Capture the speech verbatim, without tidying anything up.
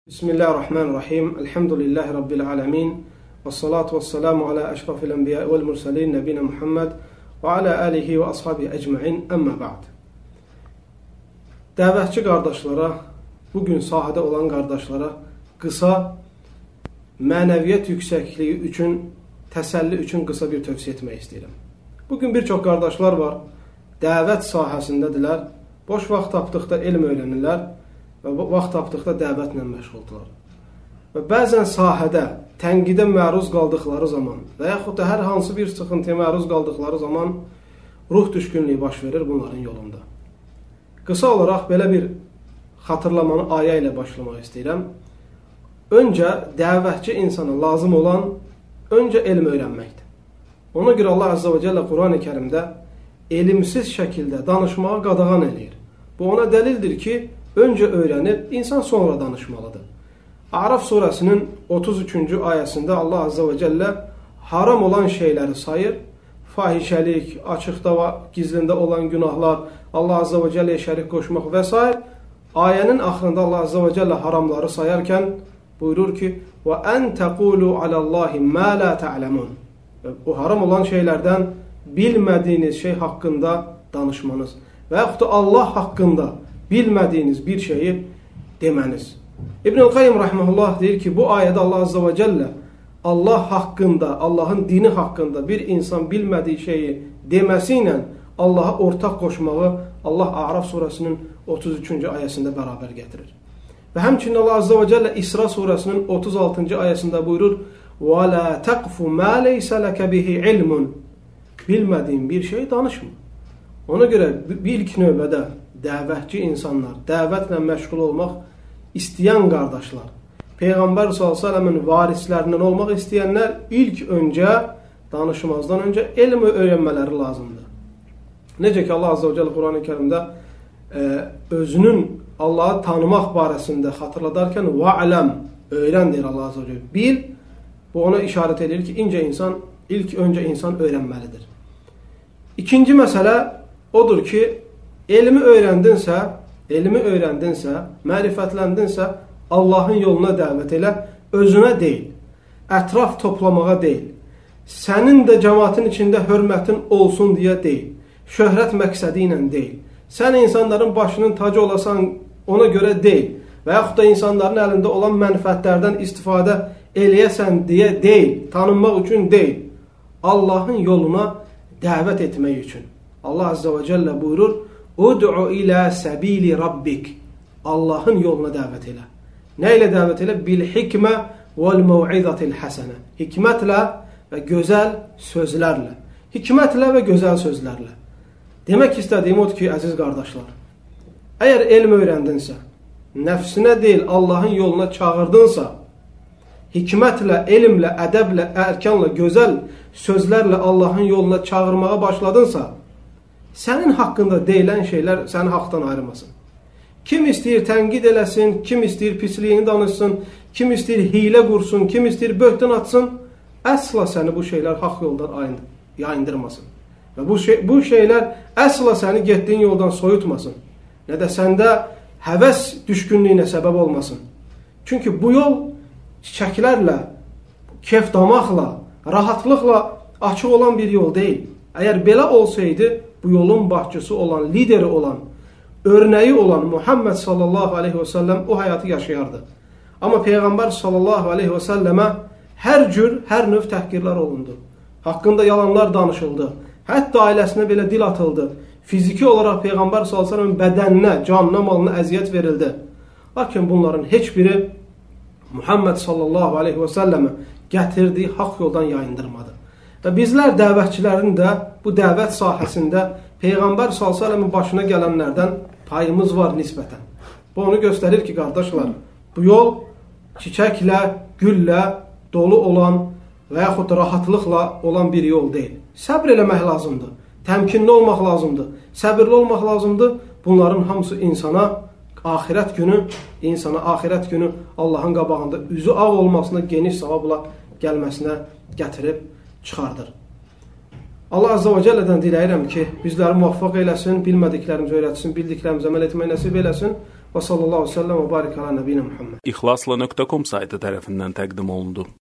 Bismillahirrahmanirrahim. Elhamdülillahi Rabbil alemin. Və salatu və selamu alə əşrafil ənbiya vəl mürsəlin nəbinə Muhammed və alə əlihi və ashabi əcməin. Əmmə ba'd. Dəvətçi qardaşlara, bugün sahədə olan qardaşlara qısa mənəviyyət yüksəkliyi üçün, təsəlli üçün qısa bir tövsiyə etmək istəyirəm. Bugün bir çox qardaşlar var, dəvət sahəsindədirlər, boş vaxt tapdıqda elm öyrənirlər və vaxt tapdıqda dəvətlə məşğuldular. Və bəzən sahədə tənqidə məruz qaldıqları zaman və yaxud da hər hansı bir sıxıntıya məruz qaldıqları zaman ruh düşkünlüyü baş verir bunların yolunda. Qısa olaraq belə bir xatırlamanı ayə ilə başlamaq istəyirəm. Öncə dəvətçi insana lazım olan öncə elm öyrənməkdir. Ona görə Allah Azza və Cəllə Quran-ı Kərimdə elmsiz şəkildə danışmağa qadağan eləyir. Bu ona dəlildir ki, öncə öyrənib, insan sonra danışmalıdır. A'raf surəsinin otuz üçüncü ayəsində Allah Azza və Cəllə haram olan şeyləri sayır. Fahişəlik, açıqda və gizlində olan günahlar, Allah Azza və Cəlləyə şərik qoşmaq və s. Ayənin axırında Allah Azza və Cəllə haramları sayarkən buyurur ki, وَأَنْ تَقُولُوا عَلَى اللّٰهِ مَا لَا تَعْلَمُونَ. O haram olan şeylərdən bilmədiyiniz şey haqqında danışmanız və yaxud da Allah haqqında bilmədiyiniz bir şeyi deməniz. İbn-i Qayyim Rahiməhullah deyir ki, bu ayədə Allah Azza və Cəllə Allah haqqında, Allahın dini haqqında bir insan bilmədiyi şeyi deməsi ilə Allaha ortaq qoşmağı Allah A'raf surəsinin otuz üçüncü ayəsində bərabər gətirir. Və həmçinin Allah Azza və Cəllə İsra surəsinin otuz altıncı ayəsində buyurur وَلَا تَقْفُ مَا لَيْسَ لَكَ بِهِ عِلْمٌ. Bilmədiyin bir şey danışma. Ona görə bir ilk növbədə dəvətçi insanlar, dəvətlə məşğul olmaq istəyən qardaşlar, Peyğəmbər sallallahu əleyhi və səlləmin varislərindən olmaq istəyənlər ilk öncə danışmazdan öncə elm öyrənmələri lazımdır. Necə ki Allah Azza və Cəllə Quran-ı Kərimdə e, özünün Allahı tanımaq barəsində xatırladarkən va'ləm, öyrən deyir Allah Azza və Cəllə. Bil, bu ona işarət edir ki, incə insan, ilk öncə insan öyrənməlidir. İkinci məsələ odur ki, elmi öyrəndinsə, elmi öyrəndinsə, mərifətləndinsə, Allahın yoluna dəvət elə, özünə deyil, ətraf toplamağa deyil, sənin də cəmaatın içində hörmətin olsun deyə deyil, şöhrət məqsədi ilə deyil, sən insanların başının tacı olasan ona görə deyil və yaxud da insanların əlində olan mənfəətlərdən istifadə eləyəsən deyə deyil, tanınmaq üçün deyil, Allahın yoluna dəvət etmək üçün. Allah Azza və Cəllə buyurur, Ud'u ilə səbili rabbik. Allahın yoluna dəvət elə. Nə ilə dəvət elə? Bil hikmə vəl məv'izatil həsənə. Hikmətlə və gözəl sözlərlə. Hikmətlə və gözəl sözlərlə. Demək istədiyim odur ki, əziz qardaşlar, əgər elm öyrəndinsə, nəfsinə deyil, Allahın yoluna çağırdınsa, hikmətlə, elmlə, ədəblə, ərkanla, gözəl sözlərlə Allahın yoluna çağırmağa başladınsa, sənin haqqında deyilən şeylər səni haqdan ayırmasın. Kim istəyir tənqid eləsin, kim istəyir pisliyini danışsın, kim istəyir hilə qursun, kim istəyir böhtan atsın, əsla səni bu şeylər haqq yoldan yayındırmasın. Və bu, şey, bu şeylər əsla səni getdiyin yoldan soyutmasın. Nə də səndə həvəs düşkünlüyünə səbəb olmasın. Çünki bu yol çiçəklərlə, kef damaqla, rahatlıqla açıq olan bir yol deyil. Əgər belə olsaydı, bu yolun başçısı olan, lideri olan, örneği olan Muhammed sallallahu aleyhi ve sellem o hayatı yaşayardı. Ama Peyğəmbər sallallahu aleyhi ve selleme hər cür, hər növ təhqirlər olundu. Haqqında yalanlar danışıldı. Hətta ailəsinə belə dil atıldı. Fiziki olaraq Peyğəmbər sallallahu aleyhi ve sellemin bədəninə, canına, malına əziyyət verildi. Lakin bunların heç biri Muhammed sallallahu aleyhi ve selleme gətirdiyi haqq yoldan yayındırmadı. Və bizlər dəvətçilərin də bu dəvət sahəsində Peyğəmbər sallallahu əleyhi və səlləmin başına gələnlərdən payımız var nisbətən. Bu onu göstərir ki, qardaşlar, bu yol çiçəklə, güllə dolu olan və yaxud da rahatlıqla olan bir yol deyil. Səbr eləmək lazımdır, təmkinli olmaq lazımdır, səbirli olmaq lazımdır. Bunların hamısı insana axirət günü, insana axirət günü Allahın qabağında üzü ağ olmasına, geniş savabla gəlməsinə gətirib çıxardır. Allah Azza və Cəllədən diləyirəm ki, bizləri muvaffaq eləsin, bilmədiklərimizi öyrətsin, bildiklərimizi əməl etmək nəsib eləsin. Və sallallahu əleyhi və səlləm və barik ala nəbiyyina Muhammed. İxlasla nöqtə com saytı tərəfindən təqdim olundu.